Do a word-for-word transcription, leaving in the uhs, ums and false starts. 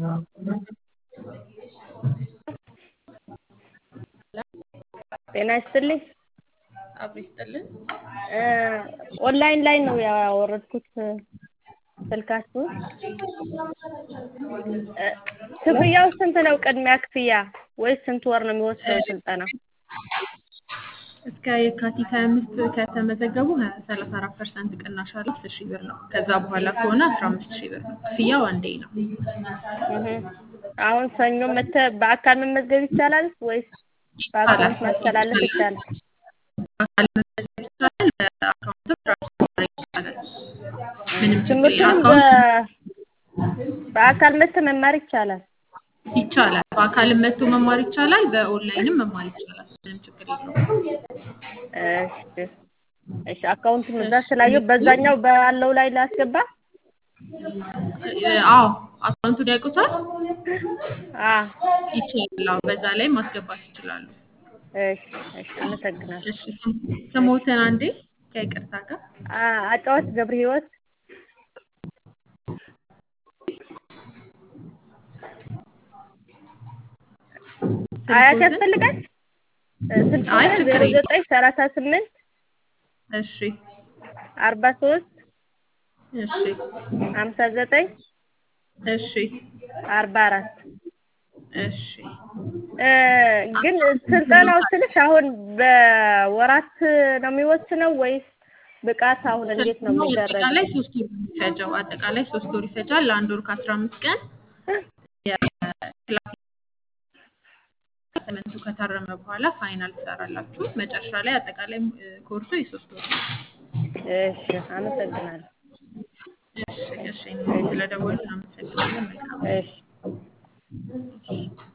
ጤና ይስጥልኝ አብሮ ይስጥልን። ኦንላይን ላይ ነው ያወረድኩት ስልካችሁ። ክፍያው ስንት ነው? ቅድሚያ ክፍያ ወይስ ስንት ወር ነው የሚወስደው ስልጠና? እስከ የካቲት ሃያ አምስት ከተመዘገቡ ሰላሳ አራት ፐርሰንት ቅናሽ አለው አስር ሺህ ብር ነው። ከዛ በኋላ ከሆነ አስራ አምስት ሺህ ብር ነው። ክፍያው አንዴ ነው። እህ አሁን ሰኞ መተህ በአካል መመዝገብ ይቻላል ወይስ በአካውንት ማስተላለፍ ይቻላል? በአካል መመዝገብ ይቻላል፣ በአካውንት ትራንስፈር ይቻላል። ምንም ችግር ትምህርቱንም የለም። በ አካውንት በአካል መተህ መማር ይቻላል? ይቻላል። በአካልም መጥቶ መማር ይቻላል፣ በኦንላይንም መማር ይቻላል። ምንም ችግር የለውም። እሺ እሺ አካውንቱን እዛ ስላየው በዛኛው ባለው ላይ ላስገባ? አዎ አካውንቱን ያውቁታል? አዎ ይቻላል። አዎ በዛ ላይ ማስገባት ይችላሉ። እሺ እሺ አመሰግናለሁ። እሺ ስሞትን አንዴ ከይቅርታ ጋር አጫዋች ገብረ ህይወት አያት ያስፈልጋል? አይ ስልክ ችግር ዜሮ የለም። ዘጠኝ ሰላሳ ስምንት እሺ አርባ ሶስት እሺ ሀምሳ ዘጠኝ እሺ አርባ አራት እሺ ግን ስልጠናው ትንሽ አሁን በወራት ነው የሚወስነው ወይስ ብቃት አሁን እንዴት ነው የሚደረገው? አጠቃላይ ሶስት ወር ነው የሚፈጀው። አጠቃላይ ሶስት ወር ይፈጃል። ለአንድ ወር ከአስራ አምስት ቀን የክላስ ተመንቱ ከታረመ በኋላ ፋይናል ትሰራላችሁ። መጨረሻ ላይ አጠቃላይ ኮርሱ የሶስት ወር ነው። እሺ አመሰግናለሁ። እሺ እሺ ስለደወሉ አመሰግናለሁ። መልካም እሺ